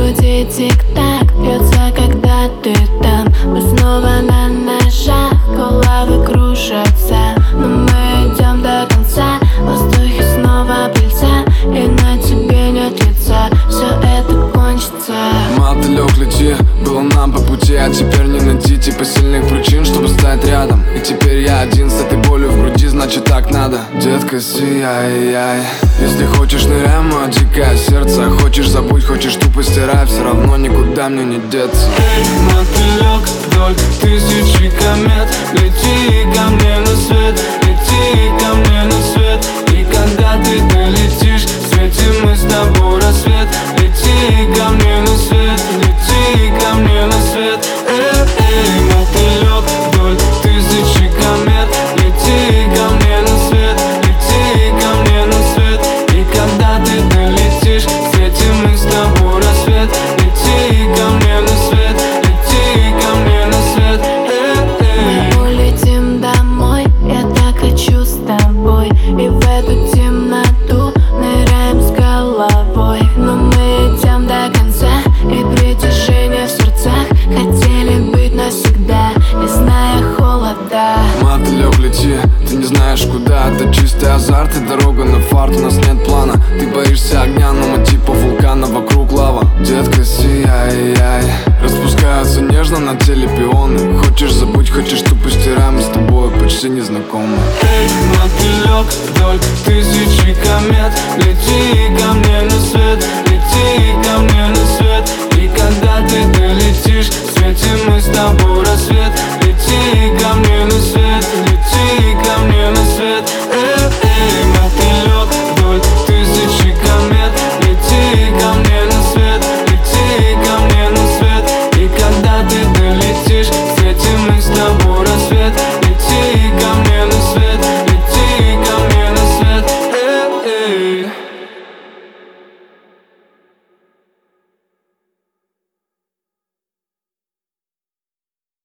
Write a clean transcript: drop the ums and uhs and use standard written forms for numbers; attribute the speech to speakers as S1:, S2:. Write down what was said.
S1: груди тик-так бьется, когда ты там. Мы снова на ножах, головы кружатся, но мы идем до конца. В воздухе снова пыльца, и на тебе нет лица. Все это кончится.
S2: Мотылёк, лети, было нам по пути, а теперь не найти типа сильных причин, чтобы стать рядом. И теперь я один с этой болью в груди, значит так надо. Детка, сияй, если хочешь, ныряй, мое дикое сердце. Хочешь, забудь, хочешь, тупо стирай, все равно никуда мне не деться.
S3: Эй, мотылёк, вдоль тысячи комет, лети ко мне на свет, лети ко мне на свет. И когда ты долетишь, светим мы с тобой рассвет. Лети ко мне на свет, лети ко мне на свет. Эй, мотылёк, вдоль тысячи комет, лети ко мне на свет, лети ко мне на свет. И когда ты долетишь, светим мы с тобой рассвет. Лети ко мне на свет, лети ко мне на свет.
S1: Мы улетим домой, я так хочу с тобой. И в эту темноту ныряем с головой. Но мы идем до конца, и притяжение в сердцах. Хотели быть навсегда, не зная холода.
S2: Мотылёк, лети, ты не знаешь куда. Это чистый азарт и дорога на фарт. У нас нет плана, ты боишься огня, но мы типа вулкана, вокруг лава. Детка, сияй, распускаются нежно на теле пионы. Хочешь, забудь, хочешь, тупо стирай, мы с тобой почти не знакомы.
S3: Эй, мотылёк, вдоль тысячи комет,